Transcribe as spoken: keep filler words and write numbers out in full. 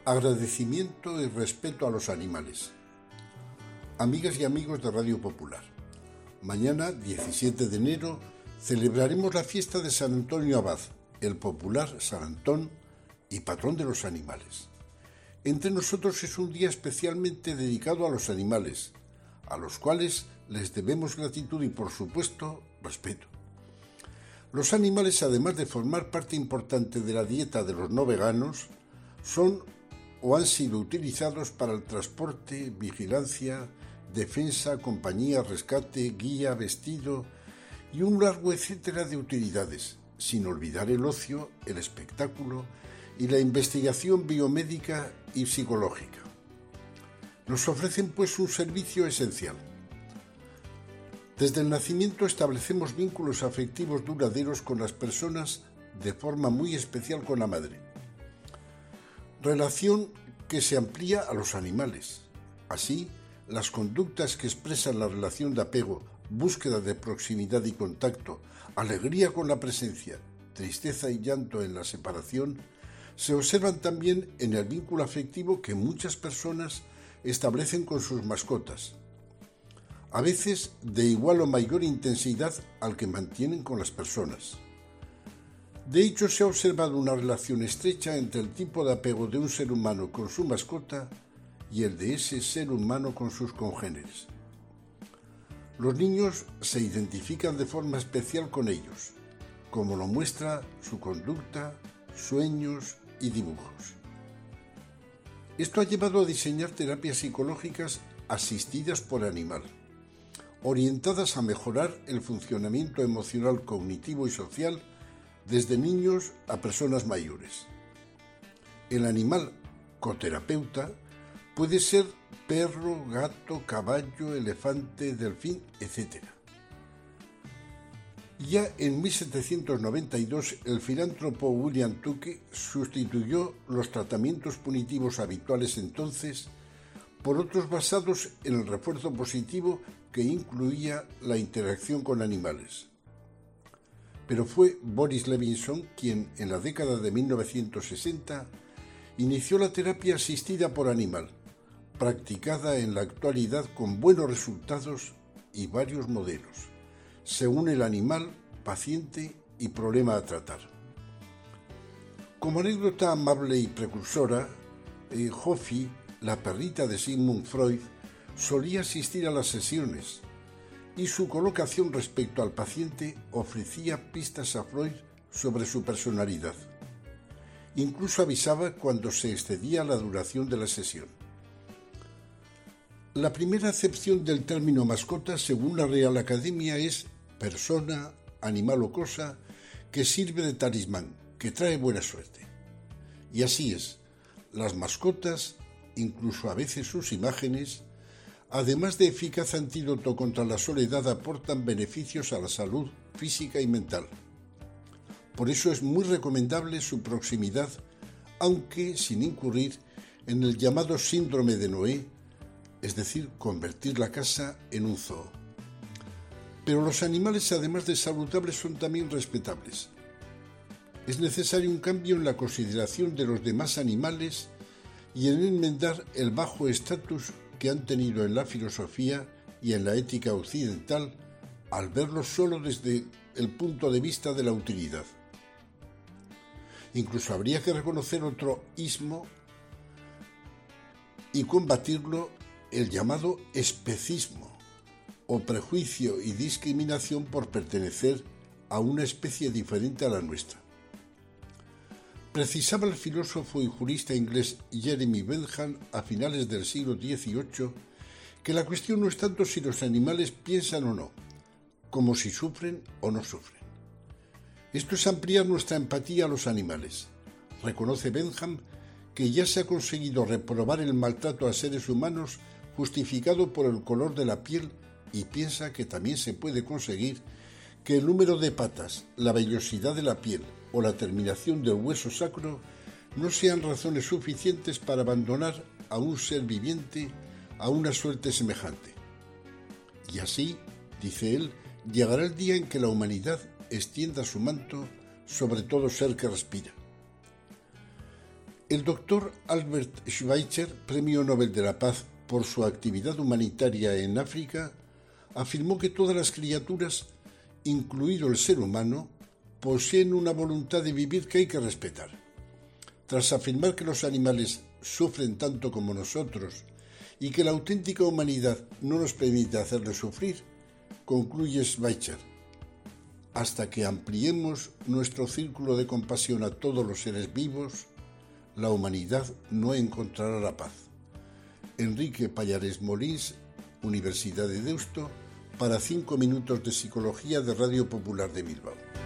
Agradecimiento y respeto a los animales. Amigas y amigos de Radio Popular, mañana, diecisiete de enero, celebraremos la fiesta de San Antonio Abad, el popular San Antón y patrón de los animales. Entre nosotros es un día especialmente dedicado a los animales, a los cuales les debemos gratitud y, por supuesto, respeto. Los animales, además de formar parte importante de la dieta de los no veganos, son o han sido utilizados para el transporte, vigilancia, defensa, compañía, rescate, guía, vestido y un largo etcétera de utilidades, sin olvidar el ocio, el espectáculo y la investigación biomédica y psicológica. Nos ofrecen pues un servicio esencial. Desde el nacimiento establecemos vínculos afectivos duraderos con las personas, de forma muy especial con la madre. Relación que se amplía a los animales. Así, las conductas que expresan la relación de apego, búsqueda de proximidad y contacto, alegría con la presencia, tristeza y llanto en la separación, se observan también en el vínculo afectivo que muchas personas establecen con sus mascotas, a veces de igual o mayor intensidad al que mantienen con las personas. De hecho, se ha observado una relación estrecha entre el tipo de apego de un ser humano con su mascota y el de ese ser humano con sus congéneres. Los niños se identifican de forma especial con ellos, como lo muestra su conducta, sueños y dibujos. Esto ha llevado a diseñar terapias psicológicas asistidas por animal, orientadas a mejorar el funcionamiento emocional, cognitivo y social desde niños a personas mayores. El animal coterapeuta puede ser perro, gato, caballo, elefante, delfín, etcétera. Ya en mil setecientos noventa y dos, el filántropo William Tuke sustituyó los tratamientos punitivos habituales entonces por otros basados en el refuerzo positivo que incluía la interacción con animales. Pero fue Boris Levinson quien, en la década de mil novecientos sesenta, inició la terapia asistida por animal, practicada en la actualidad con buenos resultados y varios modelos, según el animal, paciente y problema a tratar. Como anécdota amable y precursora, eh, Hofi, la perrita de Sigmund Freud, solía asistir a las sesiones, y su colocación respecto al paciente ofrecía pistas a Freud sobre su personalidad. Incluso avisaba cuando se excedía la duración de la sesión. La primera acepción del término mascota, según la Real Academia, es persona, animal o cosa que sirve de talismán, que trae buena suerte. Y así es, las mascotas, incluso a veces sus imágenes, además de eficaz antídoto contra la soledad, aportan beneficios a la salud física y mental. Por eso es muy recomendable su proximidad, aunque sin incurrir en el llamado síndrome de Noé, es decir, convertir la casa en un zoo. Pero los animales, además de saludables, son también respetables. Es necesario un cambio en la consideración de los demás animales y en enmendar el bajo estatus que han tenido en la filosofía y en la ética occidental al verlos solo desde el punto de vista de la utilidad. Incluso habría que reconocer otro ismo y combatirlo, el llamado especismo, o prejuicio y discriminación por pertenecer a una especie diferente a la nuestra. Precisaba el filósofo y jurista inglés Jeremy Bentham a finales del siglo dieciocho que la cuestión no es tanto si los animales piensan o no, como si sufren o no sufren. Esto es ampliar nuestra empatía a los animales. Reconoce Bentham que ya se ha conseguido reprobar el maltrato a seres humanos justificado por el color de la piel y piensa que también se puede conseguir que el número de patas, la vellosidad de la piel o la terminación del hueso sacro no sean razones suficientes para abandonar a un ser viviente a una suerte semejante. Y así, dice él, llegará el día en que la humanidad extienda su manto sobre todo ser que respira. El doctor Albert Schweitzer, Premio Nobel de la Paz por su actividad humanitaria en África, afirmó que todas las criaturas, incluido el ser humano, poseen una voluntad de vivir que hay que respetar. Tras afirmar que los animales sufren tanto como nosotros y que la auténtica humanidad no nos permite hacerles sufrir, concluye Schweitzer: hasta que ampliemos nuestro círculo de compasión a todos los seres vivos, la humanidad no encontrará la paz. Enrique Pallares Molins, Universidad de Deusto, para cinco minutos de Psicología de Radio Popular de Bilbao.